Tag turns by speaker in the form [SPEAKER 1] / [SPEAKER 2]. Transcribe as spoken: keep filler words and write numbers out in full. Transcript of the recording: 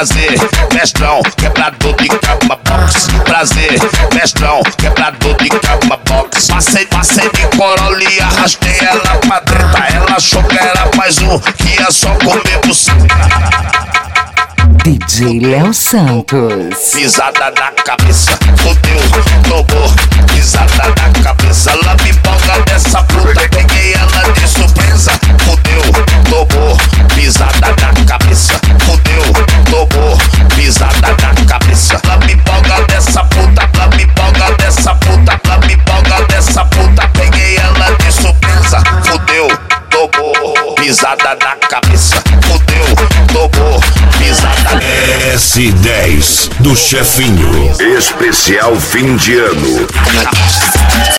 [SPEAKER 1] prazer, mestrão, quebrador de cama box. Prazer, mestrão, quebrador de cama box. Passei, passei de Corolla e arrastei ela pra dentro. Ela achou que era mais um, que ia só comer buceta.
[SPEAKER 2] D J Léo Santos.
[SPEAKER 1] Pisada na cabeça, fodeu, tomou. Pisada na cabeça, lambiboga dessa puta. Peguei ela de surpresa, fodeu, tomou. Pisada na cabeça, fodeu, tomou. Pisada na cabeça, lambiboga dessa puta. Lambiboga dessa puta, lambiboga dessa puta. Peguei ela de surpresa, fodeu, tomou. Pisada na cabeça, fodeu, tomou. Pisada.
[SPEAKER 3] S dez do Chefinho. Especial fim de ano.